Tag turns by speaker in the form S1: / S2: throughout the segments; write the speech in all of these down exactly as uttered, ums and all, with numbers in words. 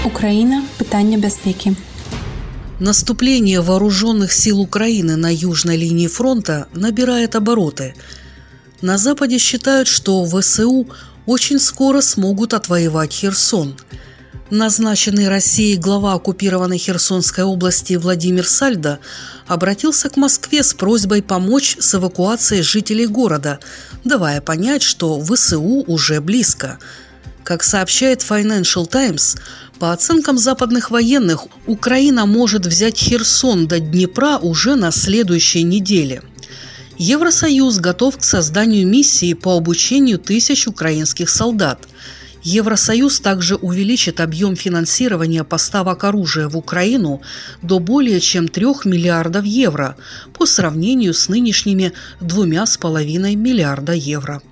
S1: Украина. Питання безпеки.
S2: Наступление вооруженных сил Украины на южной линии фронта набирает обороты. На Западе считают, что ВСУ очень скоро смогут отвоевать Херсон. Назначенный Россией глава оккупированной Херсонской области Владимир Сальдо обратился к Москве с просьбой помочь с эвакуацией жителей города, давая понять, что ВСУ уже близко. Как сообщает Financial Times, по оценкам западных военных, Украина может взять Херсон до Днепра уже на следующей неделе. Евросоюз готов к созданию миссии по обучению тысяч украинских солдат. Евросоюз также увеличит объем финансирования поставок оружия в Украину до более чем трех миллиардов евро по сравнению с нынешними двумя с половиной миллиарда евро.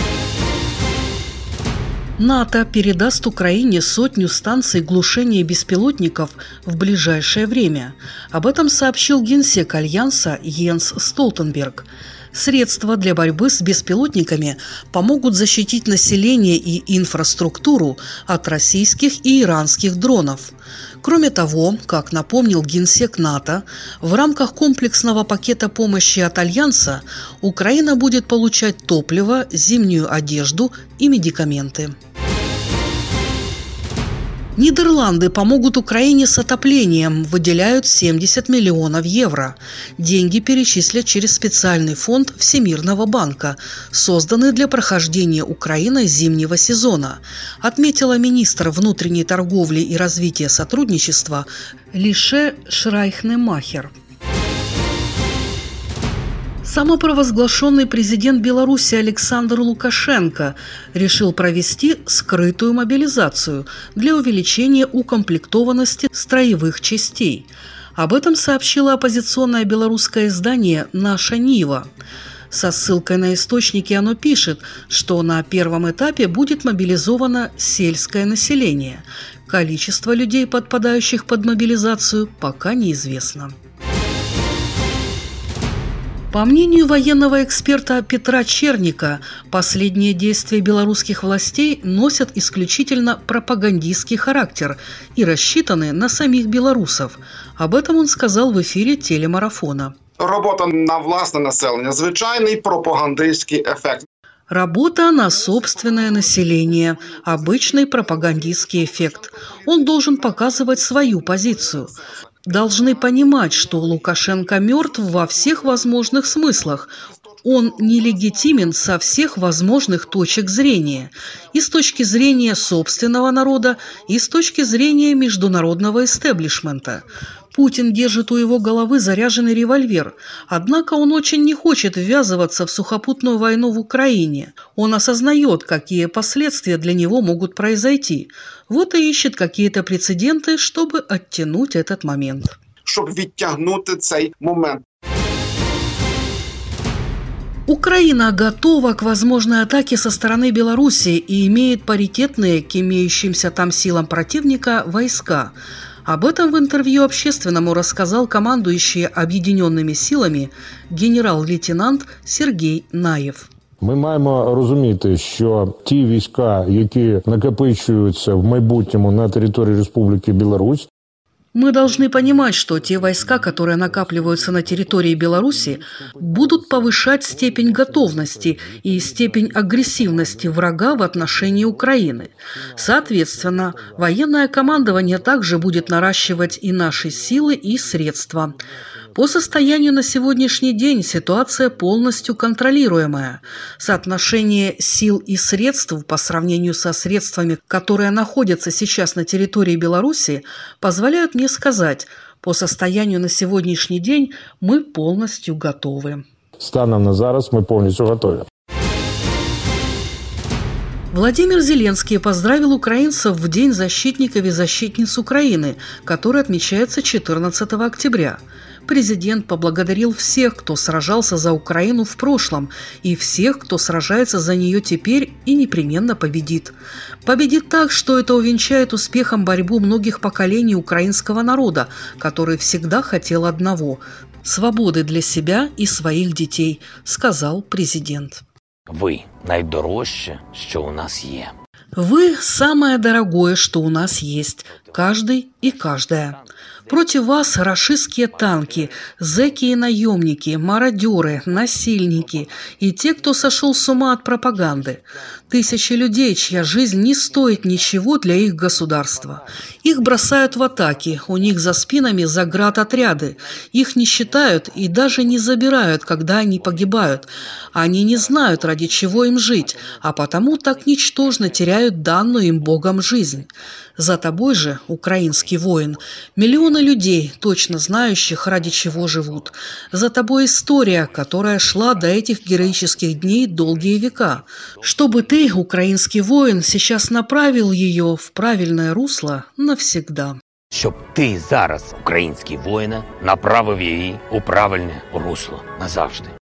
S2: НАТО передаст Украине сотню станций глушения беспилотников в ближайшее время. Об этом сообщил генсек Альянса Йенс Столтенберг. Средства для борьбы с беспилотниками помогут защитить население и инфраструктуру от российских и иранских дронов. Кроме того, как напомнил генсек НАТО, в рамках комплексного пакета помощи от Альянса Украина будет получать топливо, зимнюю одежду и медикаменты. Нидерланды помогут Украине с отоплением, выделяют семьдесят миллионов евро. Деньги перечислят через специальный фонд Всемирного банка, созданный для прохождения Украиной зимнего сезона, отметила министр внутренней торговли и развития сотрудничества Лише Шрайхнемахер. Самопровозглашенный президент Беларуси Александр Лукашенко решил провести скрытую мобилизацию для увеличения укомплектованности строевых частей. Об этом сообщило оппозиционное белорусское издание «Наша Нива». Со ссылкой на источники оно пишет, что на первом этапе будет мобилизовано сельское население. Количество людей, подпадающих под мобилизацию, пока неизвестно. По мнению военного эксперта Петра Черника, последние действия белорусских властей носят исключительно пропагандистский характер и рассчитаны на самих белорусов. Об этом он сказал в эфире телемарафона.
S3: Работа на власне населення – звичайний пропагандистський ефект.
S2: Работа на собственное население – обычный пропагандистский эффект. Он должен показывать свою позицию. Должны понимать, что Лукашенко мертв во всех возможных смыслах. Он нелегитимен со всех возможных точек зрения. И с точки зрения собственного народа, и с точки зрения международного истеблишмента. Путин держит у его головы заряженный револьвер, однако он очень не хочет ввязываться в сухопутную войну в Украине. Он осознает, какие последствия для него могут произойти. Вот и ищет какие-то прецеденты, чтобы оттянуть этот момент.
S3: Чтобы відтягнути цей момент.
S2: Украина готова к возможной атаке со стороны Беларуси и имеет паритетные к имеющимся там силам противника войска. Об этом в интервью общественному рассказал командующий об'єднаними силами генерал-лейтенант Сергій Наєв.
S4: Ми маємо розуміти, що ті війська, які накопичуються в майбутньому на території Республіки Білорусь,
S2: Мы должны понимать, что те войска, которые накапливаются на территории Беларуси, будут повышать степень готовности и степень агрессивности врага в отношении Украины. Соответственно, военное командование также будет наращивать и наши силы, и средства. По состоянию на сегодняшний день ситуация полностью контролируемая. Соотношение сил и средств по сравнению со средствами, которые находятся сейчас на территории Беларуси, позволяют мне сказать, по состоянию на сегодняшний день мы полностью готовы.
S4: Станом на зараз мы полностью готовы.
S2: Владимир Зеленский поздравил украинцев в День защитников и защитниц Украины, который отмечается четырнадцатого октября. Президент поблагодарил всех, кто сражался за Украину в прошлом, и всех, кто сражается за нее теперь и непременно победит. Победит так, что это увенчает успехом борьбу многих поколений украинского народа, который всегда хотел одного – свободы для себя и своих детей, сказал президент.
S5: Ви найдорожче, що у нас є.
S2: Вы – самое дорогое, что у нас есть. каждый и каждая. Против вас рашистские танки, зэки и наемники, мародеры, насильники и те, кто сошел с ума от пропаганды. Тысячи людей, чья жизнь не стоит ничего для их государства. Их бросают в атаки, у них за спинами заградотряды. Их не считают и даже не забирают, когда они погибают. Они не знают, ради чего им жить, а потому так ничтожно теряют данную им Богом жизнь. За тобой же, украинский воин, миллионы людей, точно знающих, ради чего живут. За тобой история, которая шла до этих героических дней долгие века. Чтобы ты, украинский воин, сейчас направил ее в правильное русло навсегда.
S5: Щоб ти зараз, український воїне, направив її у правильне русло назавжди.